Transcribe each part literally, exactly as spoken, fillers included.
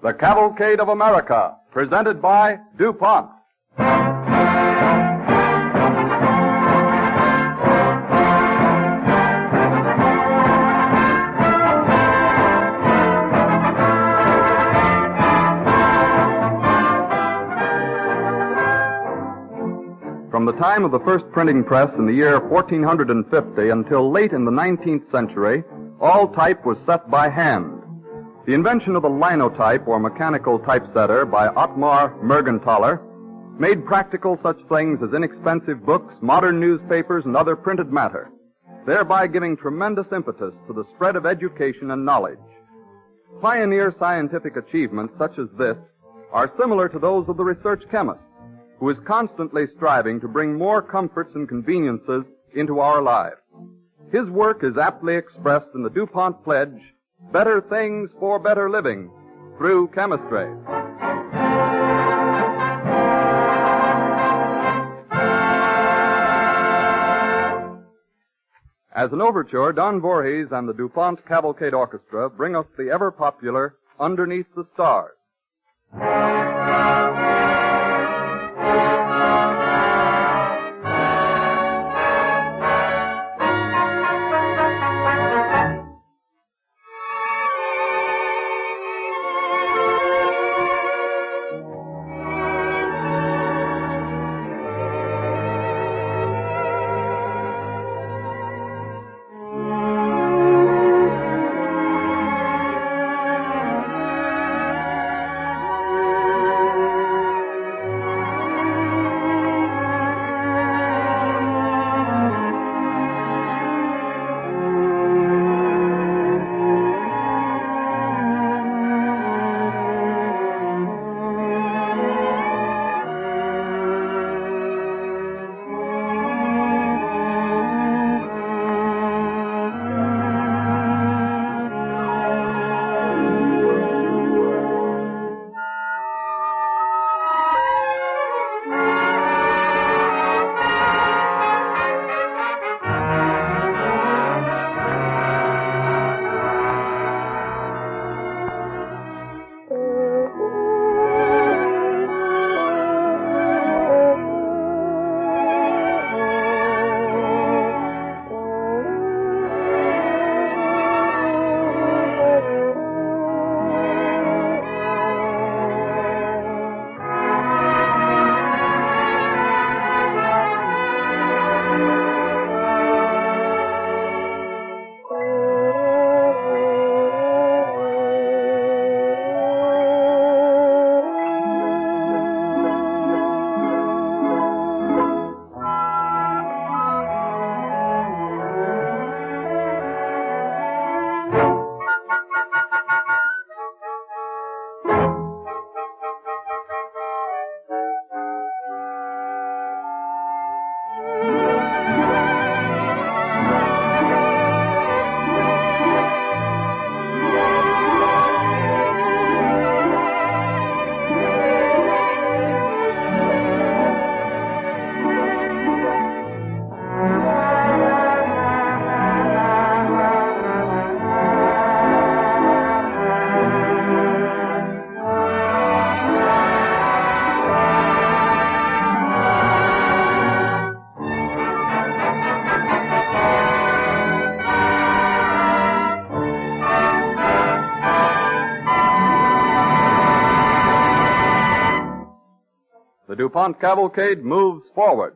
The Cavalcade of America, presented by DuPont. From the time of the first printing press in the year fourteen fifty until late in the nineteenth century, all type was set by hand. The invention of the linotype, or mechanical typesetter, by Ottmar Mergenthaler made practical such things as inexpensive books, modern newspapers, and other printed matter, thereby giving tremendous impetus to the spread of education and knowledge. Pioneer scientific achievements such as this are similar to those of the research chemist, who is constantly striving to bring more comforts and conveniences into our lives. His work is aptly expressed in the DuPont pledge, better things for better living, through chemistry. As an overture, Don Voorhees and the DuPont Cavalcade Orchestra bring us the ever-popular Underneath the Stars. The DuPont Cavalcade moves forward.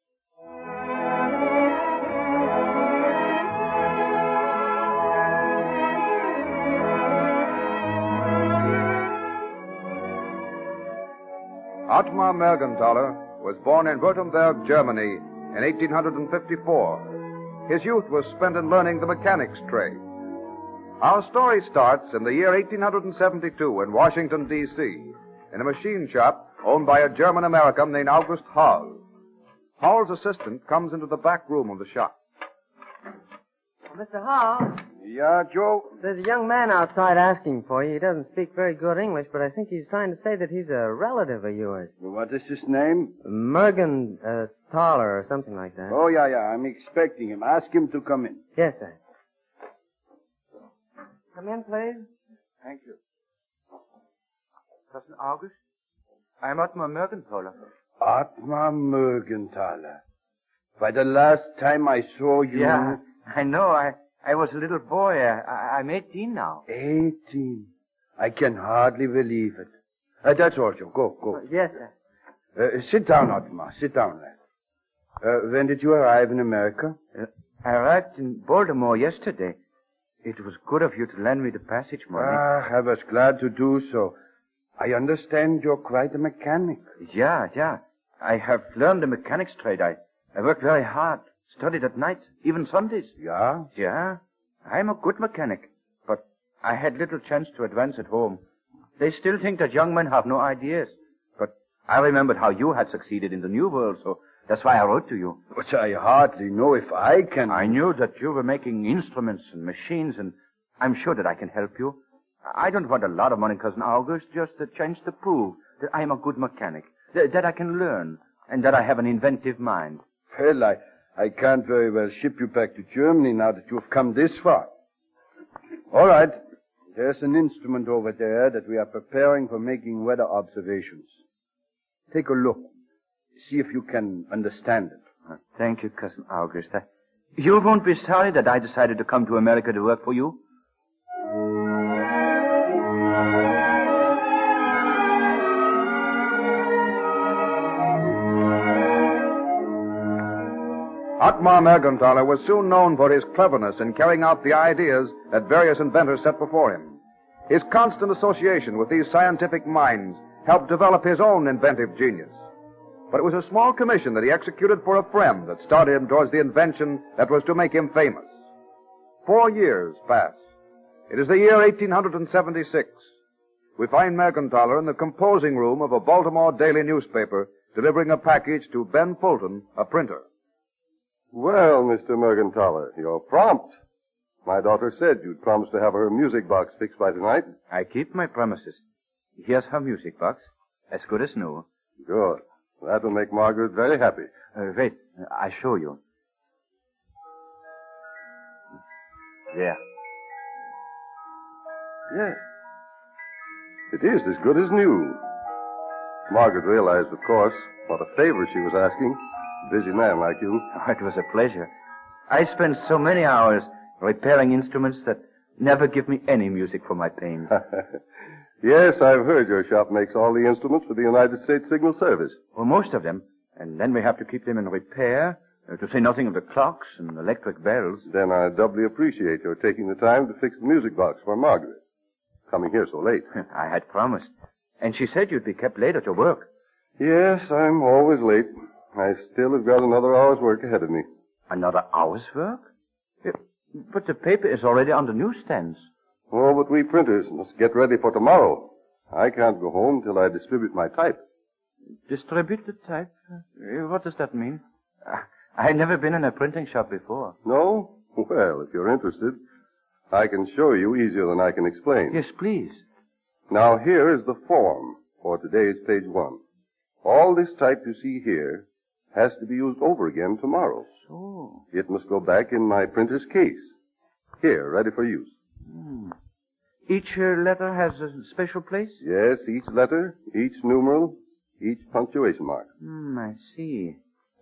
Ottmar Mergenthaler was born in Württemberg, Germany in eighteen fifty-four. His youth was spent in learning the mechanic's trade. Our story starts in the year eighteen seventy-two in Washington, D C, in a machine shop owned by a German-American named August Hall. Hall's assistant comes into the back room of the shop. Mister Hall? Yeah, Joe? There's a young man outside asking for you. He doesn't speak very good English, but I think he's trying to say that he's a relative of yours. What is his name? Mergen uh, Thaler or something like that. Oh, yeah, yeah. I'm expecting him. Ask him to come in. Yes, sir. Come in, please. Thank you. Cousin August? I'm Otmar Mergenthaler. Otmar Mergenthaler. By the last time I saw you... Yeah, I know. I, I was a little boy. I, I'm eighteen now. Eighteen. I can hardly believe it. Uh, that's all, Joe. Go, go. Uh, yes, sir. Uh, sit down, Otmar. Sit down, lad. Uh, when did you arrive in America? Uh, I arrived in Baltimore yesterday. It was good of you to lend me the passage money. Ah, I was glad to do so. I understand you're quite a mechanic. Yeah, yeah. I have learned the mechanics trade. I, I worked very hard, studied at night, even Sundays. Yeah? Yeah. I'm a good mechanic, but I had little chance to advance at home. They still think that young men have no ideas. But I remembered how you had succeeded in the New World, so that's why I wrote to you. But I hardly know if I can... I knew that you were making instruments and machines, and I'm sure that I can help you. I don't want a lot of money, Cousin August, just a chance to prove that I'm a good mechanic, th- that I can learn, and that I have an inventive mind. Well, I, I can't very well ship you back to Germany now that you've come this far. All right. There's an instrument over there that we are preparing for making weather observations. Take a look. See if you can understand it. Uh, thank you, Cousin August. I, you won't be sorry that I decided to come to America to work for you. Otmar Mergenthaler was soon known for his cleverness in carrying out the ideas that various inventors set before him. His constant association with these scientific minds helped develop his own inventive genius. But it was a small commission that he executed for a friend that started him towards the invention that was to make him famous. Four years pass. It is the year eighteen seventy-six. We find Mergenthaler in the composing room of a Baltimore daily newspaper delivering a package to Ben Fulton, a printer. Well, Mister Mergenthaler, you're prompt. My daughter said you'd promised to have her music box fixed by tonight. I keep my promises. Here's her music box, as good as new. Good. That will make Margaret very happy. Uh, wait, I show you. There. Yes. It is as good as new. Margaret realized, of course, what a favor she was asking. A busy man like you. Oh, it was a pleasure. I spend so many hours repairing instruments that never give me any music for my pains. Yes, I've heard your shop makes all the instruments for the United States Signal Service. Well, most of them. And then we have to keep them in repair, uh, to say nothing of the clocks and electric bells. Then I doubly appreciate your taking the time to fix the music box for Margaret. Coming here so late. I had promised. And she said you'd be kept late at your work. Yes, I'm always late. I still have got another hour's work ahead of me. Another hour's work? Yeah, but the paper is already on the newsstands. Oh, but we printers must get ready for tomorrow. I can't go home till I distribute my type. Distribute the type? Uh, What does that mean? Uh, I've never been in a printing shop before. No? Well, if you're interested, I can show you easier than I can explain. Yes, please. Now, here is the form for today's page one. All this type you see here has to be used over again tomorrow. So. It must go back in my printer's case. Here, ready for use. Hmm. Each uh, letter has a special place? Yes, each letter, each numeral, each punctuation mark. Hmm, I see.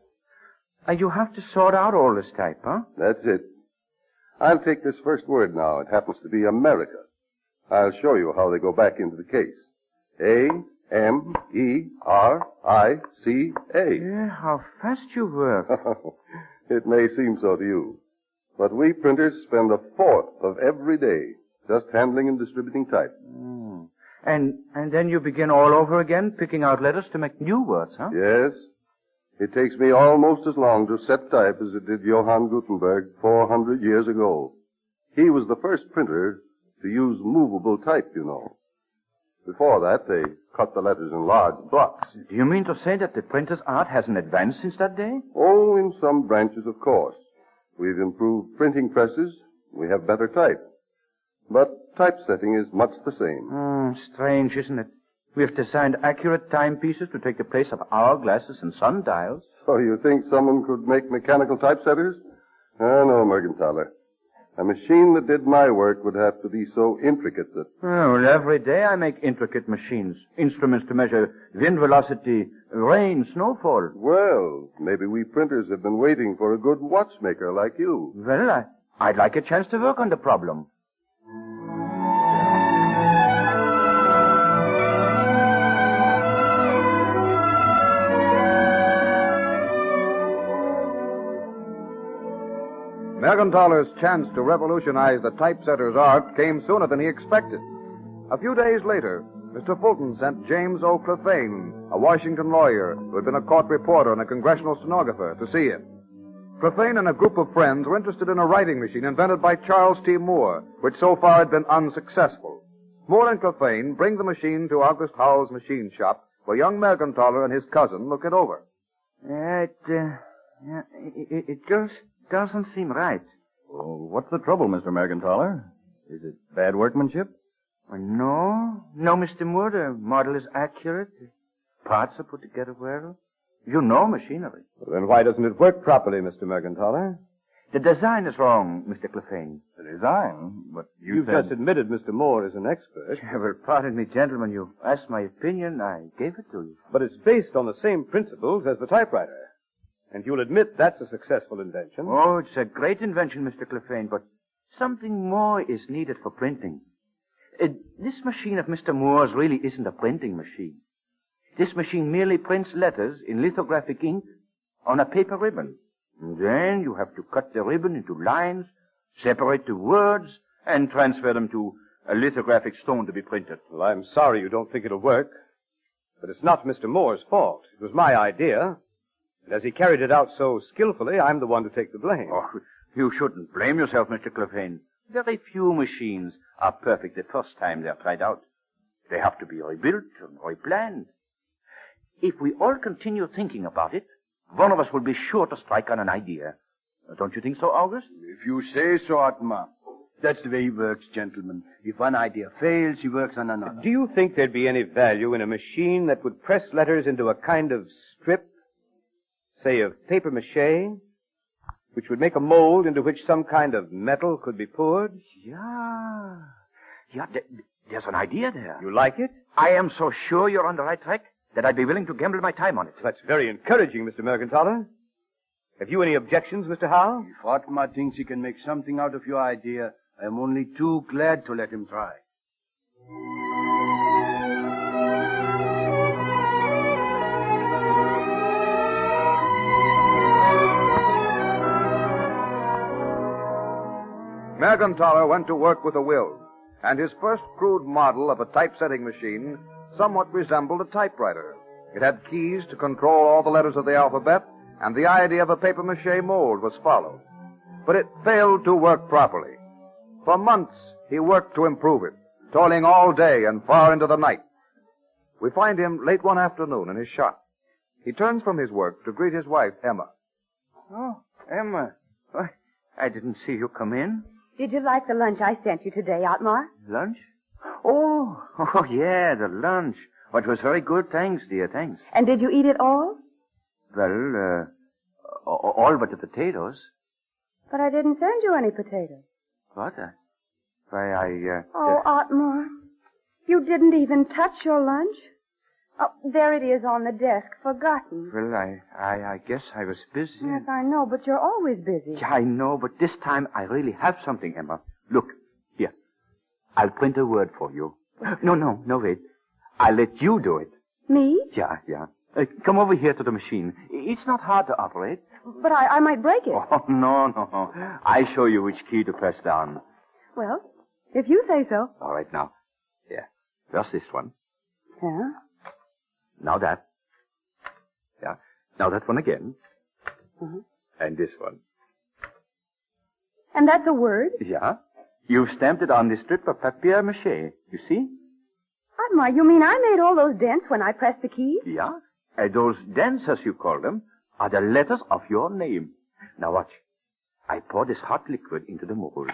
Uh, you have to sort out all this type, huh? That's it. I'll take this first word now. It happens to be America. I'll show you how they go back into the case. A, M, E, R, I, C, A. Yeah, how fast you work. It may seem so to you. But we printers spend a fourth of every day just handling and distributing type. Mm. And and then you begin all over again, picking out letters to make new words, huh? Yes. It takes me almost as long to set type as it did Johann Gutenberg four hundred years ago. He was the first printer to use movable type, you know. Before that, they cut the letters in large blocks. Do you mean to say that the printer's art hasn't advanced since that day? Oh, in some branches, of course. We've improved printing presses. We have better type. But typesetting is much the same. Hmm, strange, isn't it? We've designed accurate timepieces to take the place of hourglasses and sundials. So you think someone could make mechanical typesetters? Ah, no, Mergenthaler. A machine that did my work would have to be so intricate that... Oh, well, every day I make intricate machines. Instruments to measure wind velocity, rain, snowfall. Well, maybe we printers have been waiting for a good watchmaker like you. Well, I, I'd like a chance to work on the problem. Mergenthaler's chance to revolutionize the typesetter's art came sooner than he expected. A few days later, Mister Fulton sent James O. Clefane, a Washington lawyer who had been a court reporter and a congressional stenographer, to see him. Clefane and a group of friends were interested in a writing machine invented by Charles T. Moore, which so far had been unsuccessful. Moore and Clefane bring the machine to August Howell's machine shop, where young Mergenthaler and his cousin look it over. Uh, it, uh, yeah, it, it just doesn't seem right. Well, what's the trouble, Mister Mergenthaler? Is it bad workmanship? Well, no. No, Mister Moore, the model is accurate. The parts are put together well. You know machinery. Well, then why doesn't it work properly, Mister Mergenthaler? The design is wrong, Mister Clefane. The design? But you You've said... just admitted Mister Moore is an expert. Well, pardon me, gentlemen. You asked my opinion. I gave it to you. But it's based on the same principles as the typewriter. And you'll admit that's a successful invention. Oh, it's a great invention, Mister Clefane, but something more is needed for printing. Uh, this machine of Mister Moore's really isn't a printing machine. This machine merely prints letters in lithographic ink on a paper ribbon. And then you have to cut the ribbon into lines, separate the words, and transfer them to a lithographic stone to be printed. Well, I'm sorry you don't think it'll work. But it's not Mister Moore's fault. It was my idea. And as he carried it out so skillfully, I'm the one to take the blame. Oh, you shouldn't blame yourself, Mister Clefane. Very few machines are perfect the first time they're tried out. They have to be rebuilt and replanned. If we all continue thinking about it, one of us will be sure to strike on an idea. Don't you think so, August? If you say so, Atma. That's the way he works, gentlemen. If one idea fails, he works on another. Do you think there'd be any value in a machine that would press letters into a kind of strip, say of paper mache, which would make a mold into which some kind of metal could be poured? Yeah. Yeah, th- there's an idea there. You like it? I am so sure you're on the right track that I'd be willing to gamble my time on it. That's very encouraging, Mister Mergenthaler. Have you any objections, Mister Howe? If Atma thinks he can make something out of your idea, I am only too glad to let him try. Mergenthaler went to work with a will, and his first crude model of a typesetting machine somewhat resembled a typewriter. It had keys to control all the letters of the alphabet, and the idea of a papier-mâché mold was followed. But it failed to work properly. For months, he worked to improve it, toiling all day and far into the night. We find him late one afternoon in his shop. He turns from his work to greet his wife, Emma. Oh, Emma. Why, I didn't see you come in. Did you like the lunch I sent you today, Otmar? Lunch? Oh, oh, yeah, the lunch. Oh, it was very good. Thanks, dear, thanks. And did you eat it all? Well, uh, all but the potatoes. But I didn't send you any potatoes. What? Uh, why, I, uh... Oh, Otmar, you didn't even touch your lunch? Oh, there it is on the desk, forgotten. Well, I, I, I guess I was busy. Yes, I know, but you're always busy. Yeah, I know, but this time I really have something, Emma. Look, here. I'll print a word for you. No, no, no, wait. I'll let you do it. Me? Yeah, yeah. Uh, come over here to the machine. It's not hard to operate. But I, I might break it. Oh, no, no, no. I show you which key to press down. Well, if you say so. All right, now. Yeah. First this one. Yeah? Now that. Yeah. Now that one again. Uh-huh. And this one. And that's a word? Yeah. You've stamped it on this strip of papier-mâché. You see? Otmar, you mean I made all those dents when I pressed the key? Yeah. And those dents, as you call them, are the letters of your name. Now watch. I pour this hot liquid into the mold.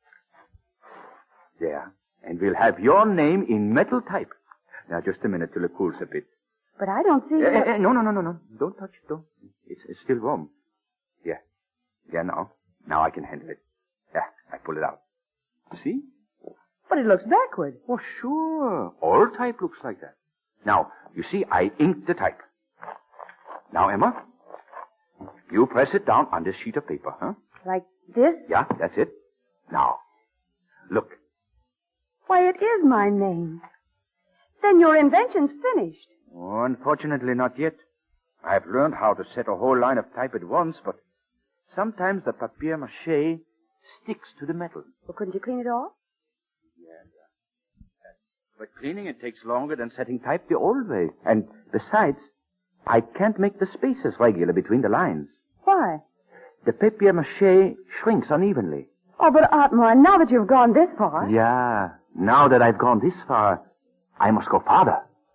There. And we'll have your name in metal type. Now just a minute till it cools a bit. But I don't see... Uh, uh, no, no, no, no, no. Don't touch it, don't. It's, it's still warm. Yeah. Yeah, now. Now I can handle it. Yeah. I pull it out. See? But it looks backward. Oh, sure. All type looks like that. Now, you see, I inked the type. Now, Emma, you press it down on this sheet of paper, huh? Like this? Yeah, that's it. Now, look. Why, it is my name. Then your invention's finished. Oh, unfortunately, not yet. I've learned how to set a whole line of type at once, but sometimes the papier-mâché sticks to the metal. Well, couldn't you clean it off? But cleaning it takes longer than setting type the old way. And besides, I can't make the spaces regular between the lines. Why? The papier-mâché shrinks unevenly. Oh, but Otmar, now that you've gone this far... Yeah, now that I've gone this far, I must go farther.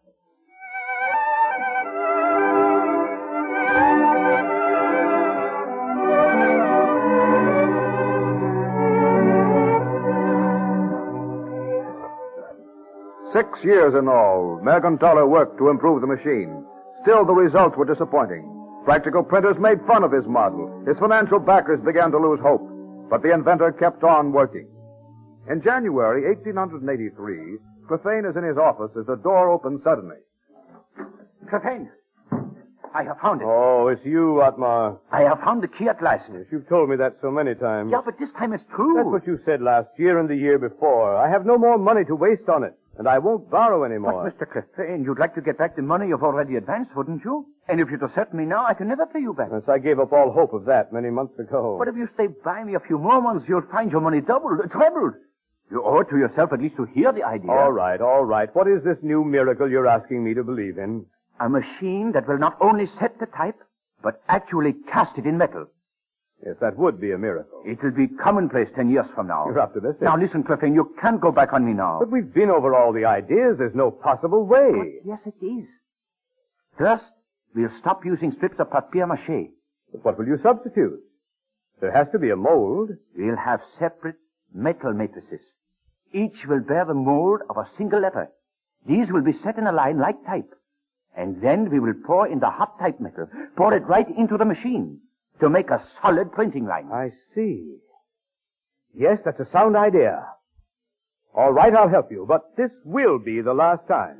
Six years in all, Mergenthaler worked to improve the machine. Still, the results were disappointing. Practical printers made fun of his model. His financial backers began to lose hope. But the inventor kept on working. In January eighteen eighty-three, Clefane is in his office as the door opens suddenly. Clefane, I have found it. Oh, it's you, Otmar. I have found the key at last. Yes, you've told me that so many times. Yeah, but this time it's true. That's what you said last year and the year before. I have no more money to waste on it, and I won't borrow any more. But, Mister Clefane, you'd like to get back the money you've already advanced, wouldn't you? And if you desert me now, I can never pay you back. Yes, I gave up all hope of that many months ago. But if you stay by me a few more months, you'll find your money doubled, uh, trebled. You owe it to yourself at least to hear the idea. All right, all right. What is this new miracle you're asking me to believe in? A machine that will not only set the type, but actually cast it in metal. Yes, that would be a miracle. It will be commonplace ten years from now. You're optimistic. Now listen, Clefane, you can't go back on me now. But we've been over all the ideas. There's no possible way. But yes, it is. First, we'll stop using strips of papier-mâché. But what will you substitute? There has to be a mold. We'll have separate metal matrices. Each will bear the mold of a single letter. These will be set in a line like type. And then we will pour in the hot type metal, pour it right into the machine to make a solid printing line. I see. Yes, that's a sound idea. All right, I'll help you, but this will be the last time.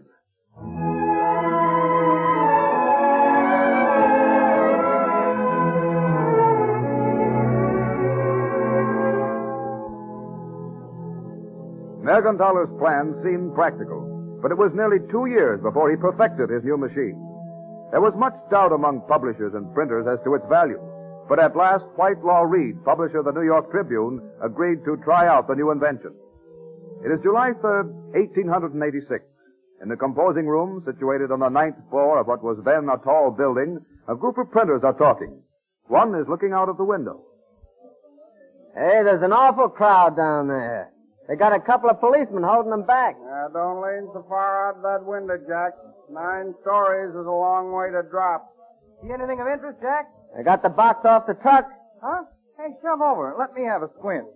Mergenthaler's plan seemed practical, but it was nearly two years before he perfected his new machine. There was much doubt among publishers and printers as to its value, but at last Whitelaw Reid, publisher of the New York Tribune, agreed to try out the new invention. It is July third, eighteen eighty-six. In the composing room, situated on the ninth floor of what was then a tall building, a group of printers are talking. One is looking out of the window. Hey, there's an awful crowd down there. They got a couple of policemen holding them back. Uh, don't lean so far out that window, Jack. Nine stories is a long way to drop. See anything of interest, Jack? They got the box off the truck. Huh? Hey, shove over. Let me have a squint.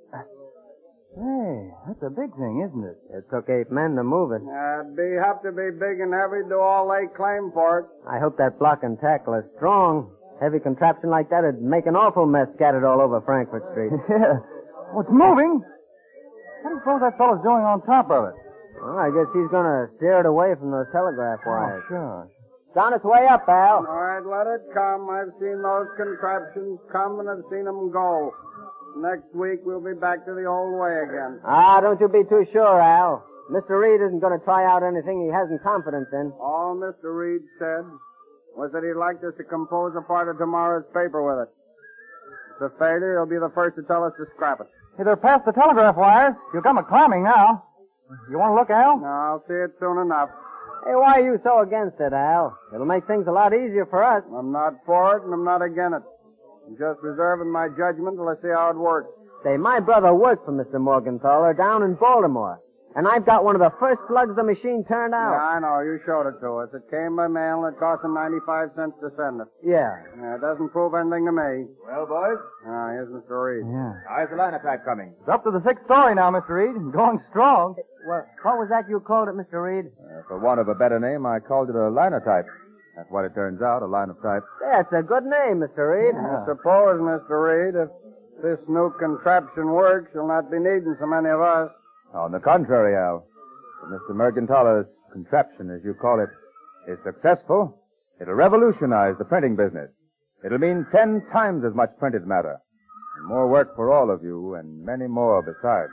Hey, that's a big thing, isn't it? It took eight men to move it. Uh, it'd be, have to be big and heavy to all lay claim for it. I hope that block and tackle is strong. Heavy contraption like that would make an awful mess scattered all over Frankfurt Street. Yeah. Well, it's moving. What do you suppose that fellow's doing on top of it? Well, I guess he's going to steer it away from those telegraph wires. Oh, sure. It's on its way up, Al. All right, let it come. I've seen those contraptions come and I've seen them go. Next week, we'll be back to the old way again. Ah, don't you be too sure, Al. Mister Reed isn't going to try out anything he hasn't confidence in. All Mister Reed said was that he'd like us to compose a part of tomorrow's paper with it. If it's a failure, he'll be the first to tell us to scrap it. Hey, they're past the telegraph wires. You've got me climbing now. You want to look, Al? No, I'll see it soon enough. Hey, why are you so against it, Al? It'll make things a lot easier for us. I'm not for it, and I'm not against it. I'm just reserving my judgment till I see how it works. Say, my brother worked for Mister Morgenthaler down in Baltimore. And I've got one of the first slugs the machine turned out. Yeah, I know. You showed it to us. It came by mail, and it cost him ninety-five cents to send it. Yeah. Yeah, it doesn't prove anything to me. Well, boys? Ah, here's Mister Reed. Yeah. How's the linotype coming? It's up to the sixth story now, Mister Reed. Going strong. Well, what was that you called it, Mister Reed? Uh, for want of a better name, I called it a linotype. That's what it turns out, a line of type. That's a good name, Mister Reed. I suppose, Mister Reed, if this new contraption works, you'll not be needing so many of us. On the contrary, Al. If Mister Mergenthaler's contraption, as you call it, is successful, it'll revolutionize the printing business. It'll mean ten times as much printed matter. And more work for all of you, and many more besides.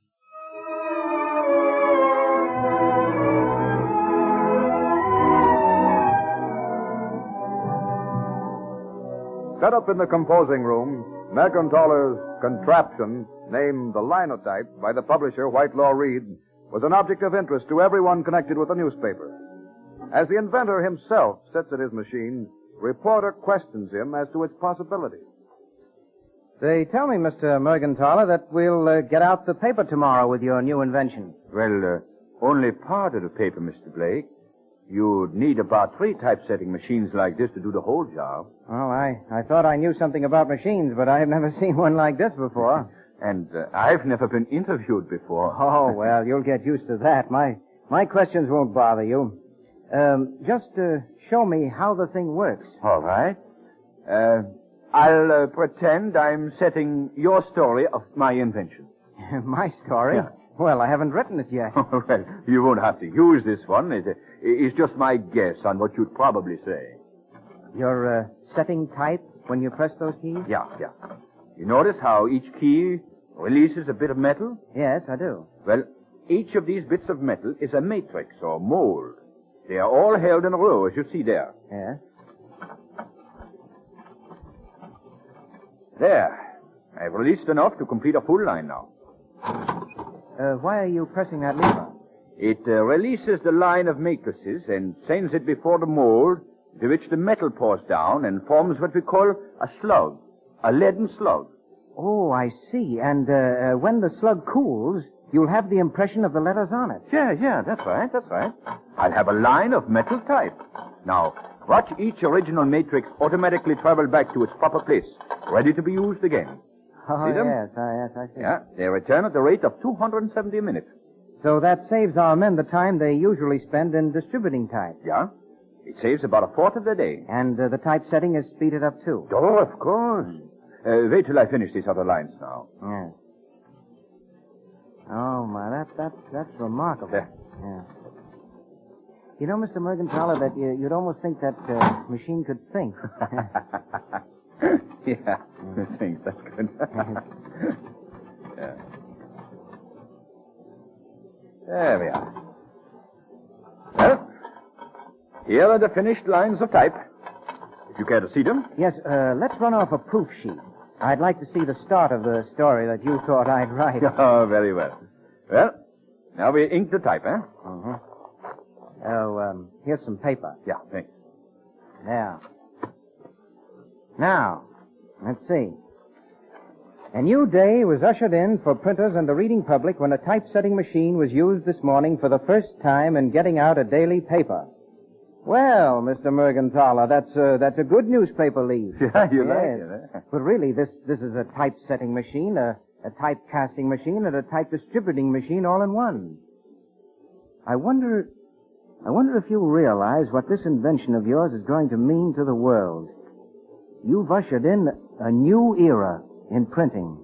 Set up in the composing room, Mergenthaler's contraption, named the Linotype by the publisher Whitelaw Reid, was an object of interest to everyone connected with the newspaper. As the inventor himself sits at his machine, reporter questions him as to its possibilities. They tell me, Mister Mergenthaler, that we'll uh, get out the paper tomorrow with your new invention. Well, uh, only part of the paper, Mister Blake. You'd need about three typesetting machines like this to do the whole job. Oh, I, I thought I knew something about machines, but I've never seen one like this before. And uh, I've never been interviewed before. Oh, well, you'll get used to that. My my questions won't bother you. Um, just uh, show me how the thing works. All right. Uh, I'll uh, pretend I'm setting your story of my invention. My story? Yeah. Well, I haven't written it yet. Well, you won't have to use this one. It's, it's just my guess on what you'd probably say. You're uh, setting type when you press those keys? Yeah, yeah. You notice how each key releases a bit of metal? Yes, I do. Well, each of these bits of metal is a matrix or mold. They are all held in a row, as you see there. Yes. There. I've released enough to complete a full line now. Uh, why are you pressing that lever? It uh, releases the line of matrices and sends it before the mold, to which the metal pours down and forms what we call a slug, a leaden slug. Oh, I see. And uh, uh, when the slug cools, you'll have the impression of the letters on it. Yeah, yeah, that's right, that's right. I'll have a line of metal type. Now, watch each original matrix automatically travel back to its proper place, ready to be used again. Oh, See them? yes, uh, yes, I see. Yeah, they return at the rate of two hundred seventy a minute. So that saves our men the time they usually spend in distributing type. Yeah. It saves about a fourth of the day. And uh, the typesetting is speeded up, too. Oh, of course. Uh, wait till I finish these other lines now. Yes. Oh, my, that, that, that's remarkable. There. Yeah. You know, Mister Mergenthaler, that you, you'd almost think that uh, machine could think. Yeah, thanks. That's good. Yeah. There we are. Well, here are the finished lines of type. If you care to see them. Yes, uh, let's run off a proof sheet. I'd like to see the start of the story that you thought I'd write. Oh, very well. Well, now we ink the type, eh? Uh-huh. Oh, um, here's some paper. Yeah, thanks. Now. Now, let's see. A new day was ushered in for printers and the reading public when a typesetting machine was used this morning for the first time in getting out a daily paper. Well, Mister Mergenthaler, that's a, that's a good newspaper lead. Yeah, you yes. like it, eh? But really, this, this is a typesetting machine, a, a typecasting machine, and a type distributing machine all in one. I wonder, I wonder if you realize what this invention of yours is going to mean to the world. You've ushered in a new era in printing.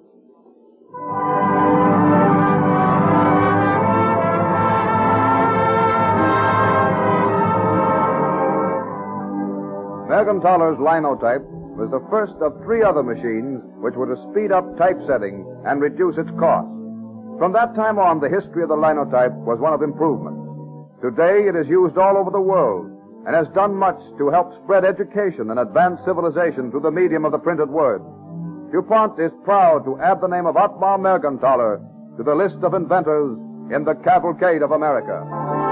Mergenthaler's Linotype was the first of three other machines which were to speed up typesetting and reduce its cost. From that time on, the history of the Linotype was one of improvement. Today, it is used all over the world and has done much to help spread education and advance civilization through the medium of the printed word. DuPont is proud to add the name of Ottmar Mergenthaler to the list of inventors in the cavalcade of America.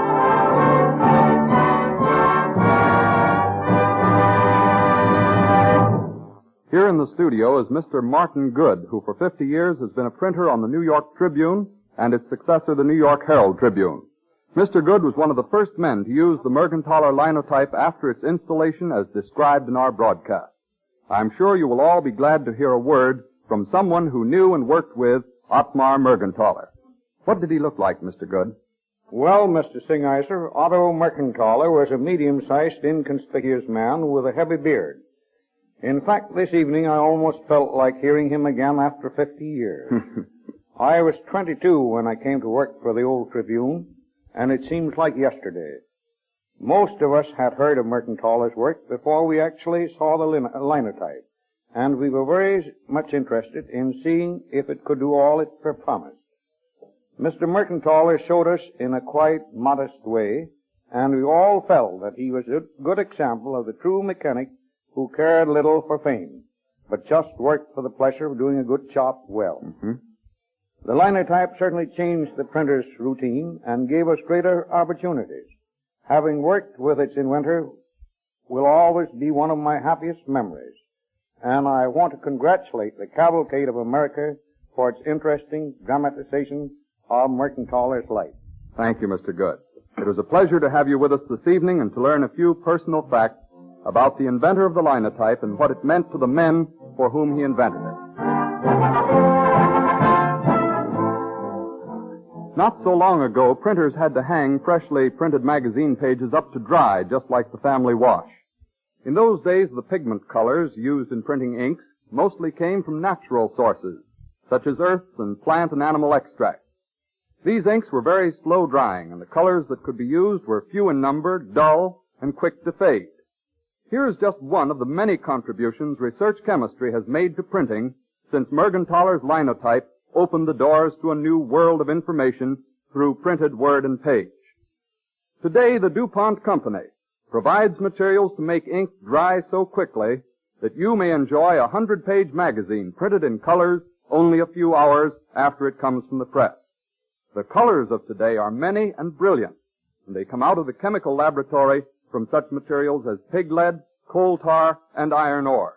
Here in the studio is Mister Martin Good, who for fifty years has been a printer on the New York Tribune and its successor, the New York Herald Tribune. Mister Good was one of the first men to use the Mergenthaler Linotype after its installation as described in our broadcast. I'm sure you will all be glad to hear a word from someone who knew and worked with Ottmar Mergenthaler. What did he look like, Mister Good? Well, Mister Singiser, Otto Mergenthaler was a medium-sized, inconspicuous man with a heavy beard. In fact, this evening I almost felt like hearing him again after fifty years. I was twenty-two when I came to work for the old Tribune, and it seems like yesterday. Most of us had heard of Mercantale's work before we actually saw the lin- linotype, and we were very much interested in seeing if it could do all it promised. Mister Mercantale showed us in a quite modest way, and we all felt that he was a good example of the true mechanic who cared little for fame, but just worked for the pleasure of doing a good job well. Mm-hmm. The linotype certainly changed the printer's routine and gave us greater opportunities. Having worked with its inventor will always be one of my happiest memories, and I want to congratulate the Cavalcade of America for its interesting dramatization of Mercantale's life. Thank you, Mister Good. It was a pleasure to have you with us this evening and to learn a few personal facts about the inventor of the linotype and what it meant to the men for whom he invented it. Not so long ago, printers had to hang freshly printed magazine pages up to dry, just like the family wash. In those days, the pigment colors used in printing inks mostly came from natural sources, such as earths and plant and animal extracts. These inks were very slow drying, and the colors that could be used were few in number, dull, and quick to fade. Here is just one of the many contributions research chemistry has made to printing since Mergenthaler's linotype opened the doors to a new world of information through printed word and page. Today, the DuPont Company provides materials to make ink dry so quickly that you may enjoy a hundred-page magazine printed in colors only a few hours after it comes from the press. The colors of today are many and brilliant, and they come out of the chemical laboratory from such materials as pig lead, coal tar, and iron ore.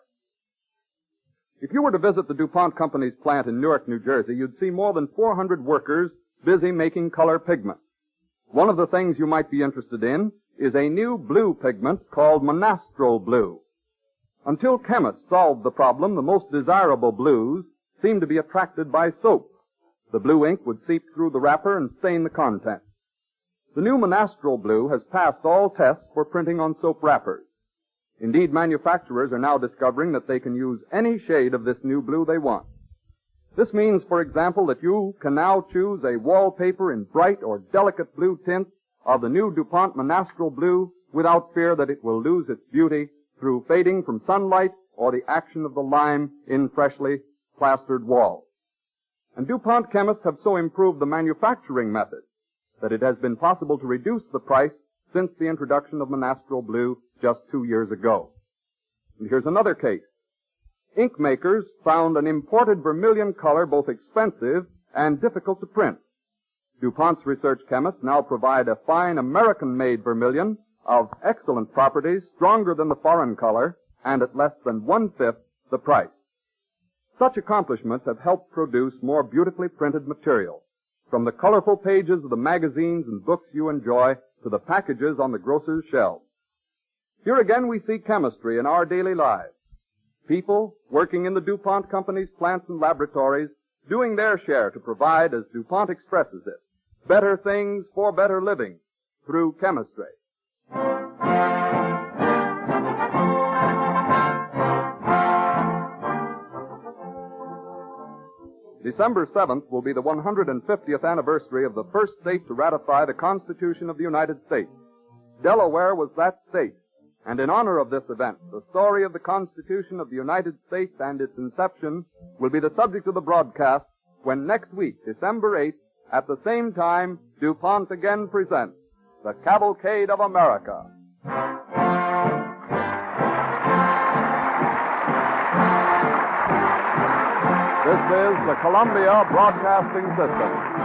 If you were to visit the DuPont Company's plant in Newark, New Jersey, you'd see more than four hundred workers busy making color pigments. One of the things you might be interested in is a new blue pigment called Monastrol blue. Until chemists solved the problem, the most desirable blues seemed to be attracted by soap. The blue ink would seep through the wrapper and stain the contents. The new Monastrol blue has passed all tests for printing on soap wrappers. Indeed, manufacturers are now discovering that they can use any shade of this new blue they want. This means, for example, that you can now choose a wallpaper in bright or delicate blue tints of the new DuPont Monastrol blue without fear that it will lose its beauty through fading from sunlight or the action of the lime in freshly plastered walls. And DuPont chemists have so improved the manufacturing method that it has been possible to reduce the price since the introduction of Monastrol blue just two years ago. And here's another case. Ink makers found an imported vermilion color both expensive and difficult to print. DuPont's research chemists now provide a fine American-made vermilion of excellent properties, stronger than the foreign color, and at less than one-fifth the price. Such accomplishments have helped produce more beautifully printed material, from the colorful pages of the magazines and books you enjoy to the packages on the grocer's shelves. Here again we see chemistry in our daily lives. People working in the DuPont Company's plants and laboratories doing their share to provide, as DuPont expresses it, better things for better living through chemistry. December seventh will be the one hundred fiftieth anniversary of the first state to ratify the Constitution of the United States. Delaware was that state, and in honor of this event, the story of the Constitution of the United States and its inception will be the subject of the broadcast when next week, December eighth, at the same time, DuPont again presents the Cavalcade of America. This is the Columbia Broadcasting System.